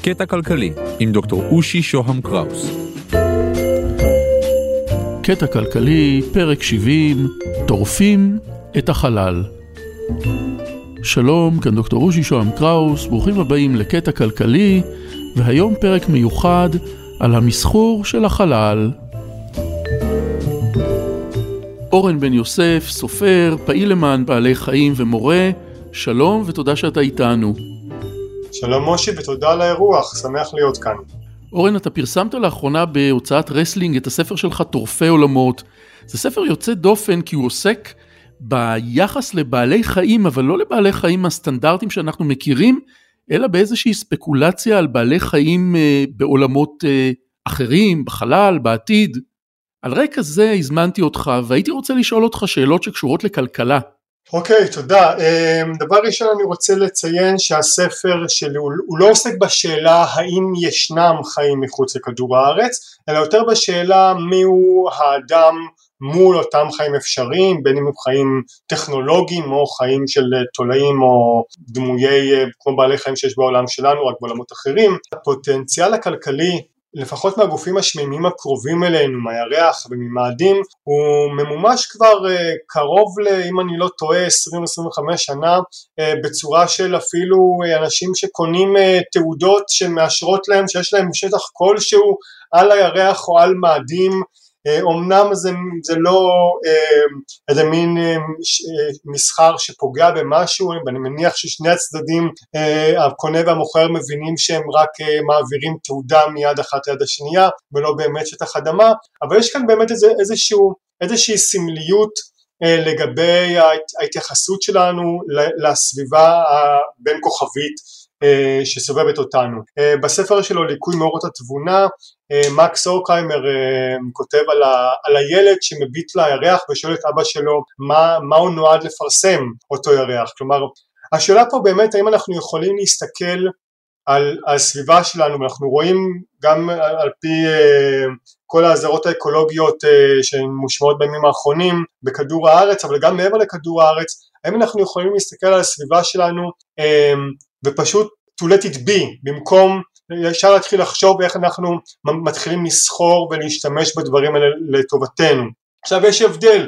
קטע כלכלי עם דוקטור אושי שוהם קראוס. קטע כלכלי, פרק 70, טורפים את החלל. שלום, כאן דוקטור אושי שוהם קראוס, ברוכים הבאים לקטע כלכלי, והיום פרק מיוחד על המסחור של החלל. אורן בן יוסף, סופר, פעיל למען בעלי חיים ומורה, שלום ותודה שאתה איתנו. שלום מושי ותודה על האירוח, שמח להיות כאן. אורן, אתה פרסמת לאחרונה בהוצאת רסלינג את הספר שלך טורפי עולמות. זה ספר יוצא דופן כי הוא עוסק ביחס לבעלי חיים, אבל לא לבעלי חיים הסטנדרטיים שאנחנו מכירים, אלא באיזושהי ספקולציה על בעלי חיים בעולמות אחרים, בחלל, בעתיד. על רקע זה הזמנתי אותך והייתי רוצה לשאול אותך שאלות שקשורות לכלכלה. אוקיי, תודה. דבר ראשון אני רוצה לציין שהספר שלי הוא לא עוסק בשאלה האם ישנם חיים מחוץ לכדור הארץ, אלא יותר בשאלה מיהו האדם מול אותם חיים אפשריים, בין אם הם חיים טכנולוגיים או חיים של תולעים או דמויי כמו בעלי חיים שיש בעולם שלנו, רק בעולמות אחרים. הפוטנציאל הכלכלי, לפחות מהגופים השמימיים הקרובים אלינו, מהירח וממאדים, הוא ממומש כבר קרוב אם אני לא טועה 20-25 שנה, בצורה של אפילו אנשים שקונים תעודות שמאשרות להם שיש להם שטח כלשהו על הירח או על מאדים. אמנם זה לא איזה מין מסחר שפוגע במשהו, ואני מניח ששני הצדדים, הקונה והמוכר, מבינים שהם רק מעבירים תעודה מיד אחת ליד השנייה ולא באמת שטח אדמה, אבל יש כאן באמת איזושהי סמליות לגבי ההתייחסות שלנו לסביבה הבין כוכבית שסובבת אותנו. בספר שלו ליקוי מאורות התבונה, מקס אורקהיימר כותב על הילד שמביט לירח ושואל את אבא שלו מה הוא נועד לפרסם אותו ירח. כלומר, השאלה פה באמת האם אנחנו יכולים להסתכל על הסביבה שלנו, ואנחנו רואים גם על פי כל האזהרות האקולוגיות שמושמעות בימים האחרונים בכדור הארץ, אבל גם מעבר לכדור הארץ, האם אנחנו יכולים להסתכל על הסביבה שלנו ופשוט to let it be, במקום אפשר להתחיל לחשוב איך אנחנו מתחילים לסחור ולהשתמש בדברים האלה לטובתנו. עכשיו יש הבדל,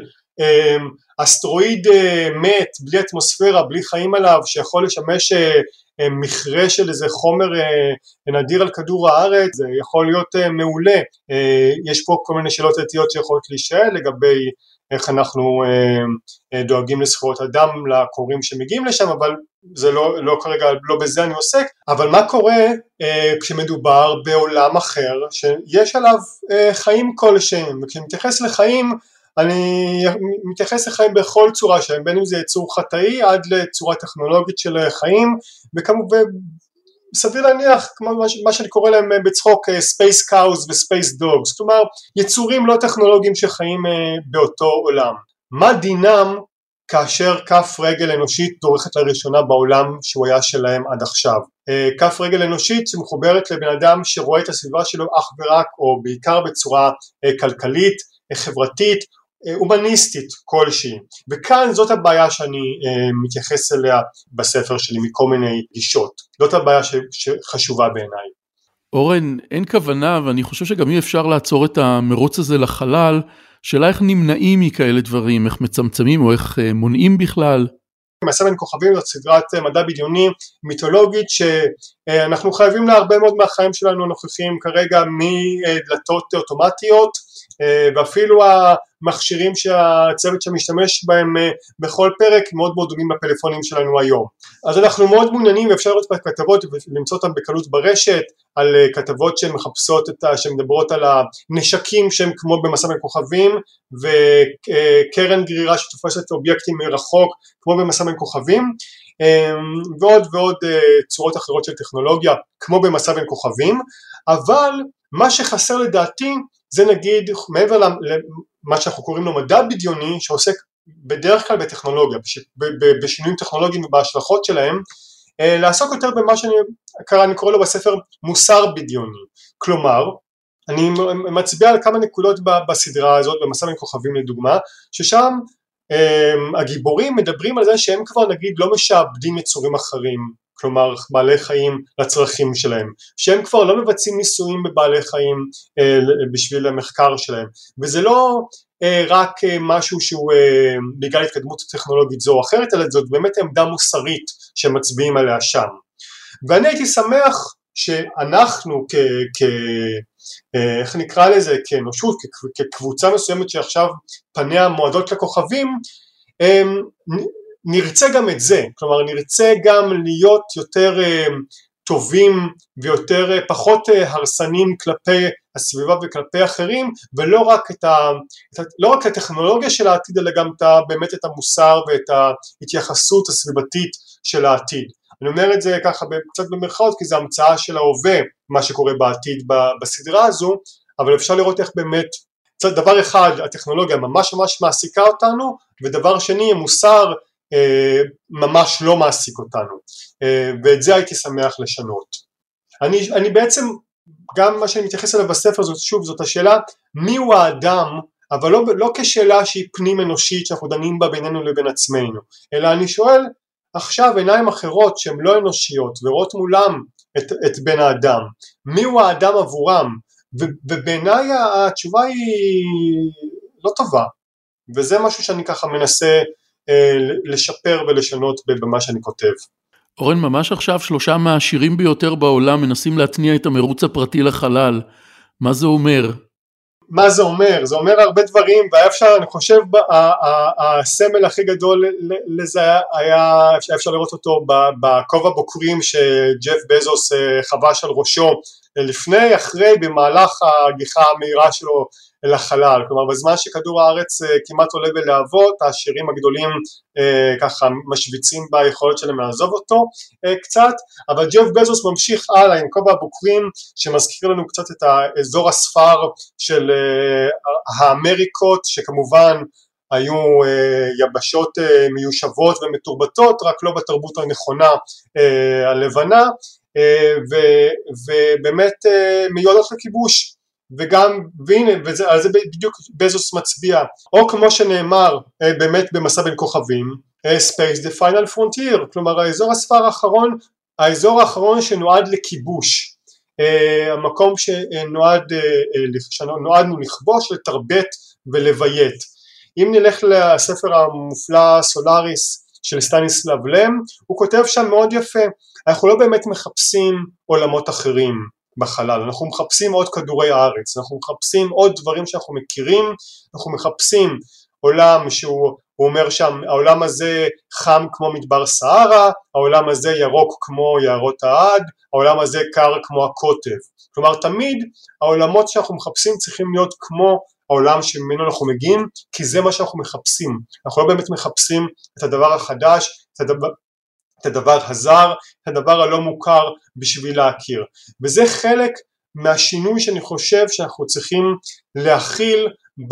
אסטרואיד מת בלי אטמוספירה, בלי חיים עליו, שיכול לשמש מכרה של איזה חומר נדיר על כדור הארץ, זה יכול להיות מעולה. יש פה כל מיני שאלות אתיות שיכולות להישאל לגבי איך אנחנו דואגים לזכויות אדם לקוראים שמגיעים לשם, אבל זה לא כרגע, לא בזה אני עוסק. אבל מה קורה כשמדובר בעולם אחר שיש עליו חיים כלשהם? וכשאני מתייחס לחיים, אני מתייחס לחיים בכל צורה שלהם, בין אם זה יצור חטאי עד לצורה טכנולוגית של חיים, וכמובן סביר להניח כמו מה שאני קורא להם בצחוק Space Cows ו-Space Dogs, כלומר יצורים לא טכנולוגיים שחיים באותו עולם. מה דינם כאשר כף רגל אנושית דורכת לראשונה בעולם שהוא היה שלהם עד עכשיו? כף רגל אנושית שמחוברת לבן אדם שרואה את הסביבה שלו אך ורק או בעיקר בצורה כלכלית, חברתית, הומניסטית כלשהי, וכאן זאת הבעיה שאני מתייחס אליה בספר שלי מכל מיני גישות. זאת הבעיה שחשובה בעיניי. אורן, אין כוונה, ואני חושב שגם אי אפשר לעצור את המרוץ הזה לחלל. שאלה איך נמנעים מכאלה דברים, איך מצמצמים או איך מונעים בכלל? מסע בין כוכבים זאת סדרת מדע בדיוני מיתולוגית שאנחנו חייבים לה הרבה מאוד מהחיים שלנו הנוכחיים כרגע, מדלתות אוטומטיות ואפילו המכשירים שהצוות שמשתמש בהם בכל פרק מאוד מאוד דומים לפלאפונים שלנו היום. אז אנחנו מאוד מעוניינים, ואפשר לראות בכתבות ולמצוא אותם בקלות ברשת, על כתבות שמחפשות שמדברות על הנשקים שהם כמו במסע בין כוכבים, וקרן גרירה שתופסת אובייקטים מרחוק כמו במסע בין כוכבים, ועוד ועוד צורות אחרות של טכנולוגיה כמו במסע בין כוכבים. אבל מה שחסר לדעתי זה נגיד מעבר למה שאנחנו קוראים לו מדע בדיוני, שעוסק בדרך כלל בטכנולוגיה, בשינויים טכנולוגיים ובהשלכות שלהם, לעסוק יותר במה שאני קורא לו בספר מוסר בדיוני. כלומר, אני מצביע על כמה נקודות בסדרה הזאת, במסע בין כוכבים לדוגמה, ששם הגיבורים מדברים על זה שהם כבר נגיד לא משעבדים יצורים אחרים, כלומר בעלי חיים לצרכים שלהם, שהם כבר לא מבצעים ניסויים בבעלי חיים בשביל המחקר שלהם, וזה לא רק משהו שהוא בגלל התקדמות טכנולוגית זו או אחרת, אלא זאת באמת עמדה מוסרית שמצביעים עליה שם. ואני הייתי שמח שאנחנו איך נקרא לזה, כאנושות, כקבוצה מסוימת שעכשיו פניה מועדות לכוכבים, נרצה גם את זה, כלומר נרצה גם להיות יותר טובים ויותר פחות הרסנים כלפי הסביבה וכלפי אחרים, ולא רק לא רק הטכנולוגיה של העתיד, אלא גם באמת את המוסר ואת ההתייחסות הסביבתית של העתיד. אני אומר את זה ככה קצת במרכאות, כי זה המצאה של ההווה, מה שקורה בעתיד בסדרה הזו, אבל אפשר לראות איך באמת, דבר אחד, הטכנולוגיה ממש מעסיקה אותנו, ודבר שני, המוסר ממש לא מעסיק אותנו, ואת זה הייתי שמח לשנות. אני בעצם, גם מה שאני מתייחס אליו בספר, זאת השאלה, מי הוא האדם, אבל לא כשאלה שהיא פנים אנושית, שאנחנו דנים בה בינינו לבין עצמנו, אלא אני שואל, עכשיו עיניים אחרות שהן לא אנושיות ורואות מולם את בן האדם, מי הוא האדם עבורם, ובעיניי התשובה היא לא טובה, וזה משהו שאני ככה מנסה לשפר ולשנות במה שאני כותב. אורן, ממש עכשיו 3 מהעשירים ביותר בעולם מנסים להתניע את המרוץ הפרטי לחלל, מה זה אומר? מה זה אומר? זה אומר הרבה דברים, והיה אפשר, אני חושב, הסמל הכי גדול לזה היה, אפשר לראות אותו בכובע בוקרים שג'ף בזוס חבש על ראשו, לפני, אחרי, במהלך הגיחה המהירה שלו לחלל, כלומר בזמן שכדור הארץ כמעט עולה בלהבות, העשירים הגדולים ככה משוויצים ביכולת שלהם לעזוב אותו קצת, אבל ג'ף בזוס ממשיך הלאה עם כובע הבוקרים שמזכיר לנו קצת את האזור הספר של האמריקות, שכמובן היו יבשות מיושבות ומתורבתות, רק לא בתרבות הנכונה הלבנה, ובאמת מיועדות לכיבוש, וגם, והנה, על זה בדיוק בזוס מצביע, או כמו שנאמר באמת במסע בין כוכבים, Space the Final Frontier, כלומר האזור הספר האחרון, האזור האחרון שנועד לכיבוש, המקום שנועדנו לכבוש, לתרבט ולביית. אם נלך לספר המופלא סולאריס של סטניסלב לם, הוא כותב שם מאוד יפה, אנחנו לא באמת מחפשים עולמות אחרים בחלל, אנחנו מחפשים עוד כדורי הארץ, אנחנו מחפשים עוד דברים שאנחנו מכירים, אנחנו מחפשים עולם שהוא אומר שם, העולם הזה חם כמו מדבר סהרה, העולם הזה ירוק כמו יערות העד, העולם הזה קר כמו הקוטב, כלומר תמיד העולמות שאנחנו מחפשים צריכים להיות כמו העולם שממנו אנחנו מגיעים, כי זה מה שאנחנו מחפשים, אנחנו לא באמת מחפשים את הדבר החדש, את הדבר הזר, את הדבר הלא מוכר בשביל להכיר, וזה חלק מהשינוי שאני חושב שאנחנו צריכים להכיל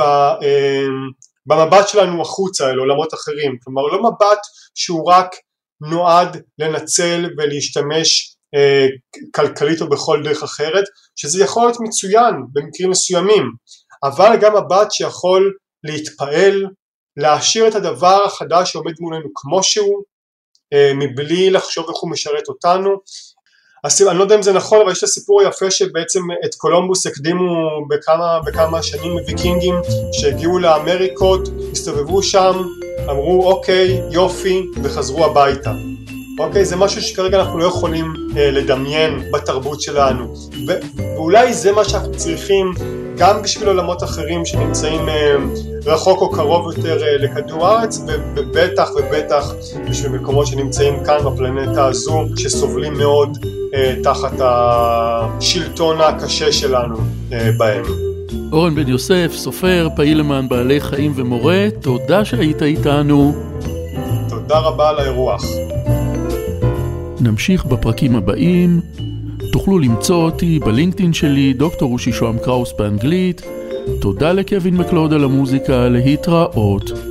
במבט שלנו החוצה אל עולמות אחרים, כלומר לא מבט שהוא רק נועד לנצל ולהשתמש כלכלית או בכל דרך אחרת, שזה יכול להיות מצוין במקרים מסוימים, אבל גם מבט שיכול להתפעל, להשאיר את הדבר החדש שעומד מולנו כמו שהוא, מבלי לחשוב איך הוא משרת אותנו. אני לא יודע אם זה נכון, אבל יש את הסיפור היפה שבעצם את קולומבוס הקדימו בכמה שנים מוויקינגים שהגיעו לאמריקות, הסתובבו שם, אמרו אוקיי יופי וחזרו הביתה. אוקיי, זה משהו שכרגע אנחנו לא יכולים לדמיין בתרבות שלנו, ואולי זה מה שאנחנו צריכים גם בשביל עולמות אחרים שנמצאים רחוק או קרוב יותר לכדור הארץ, ובטח בשביל מקומות שנמצאים כאן בפלנטה הזו שסובלים מאוד תחת השלטון הקשה שלנו בהם. אורן בן יוסף, סופר, פעיל למען בעלי חיים ומורה, תודה שהיית איתנו. תודה רבה על האירוח. נמשיך בפרקים הבאים, תוכלו למצוא אותי בלינקדאין שלי, דוקטור אושי שוהם קראוס באנגלית. תודה לקווין מקלוד על המוזיקה, להתראות.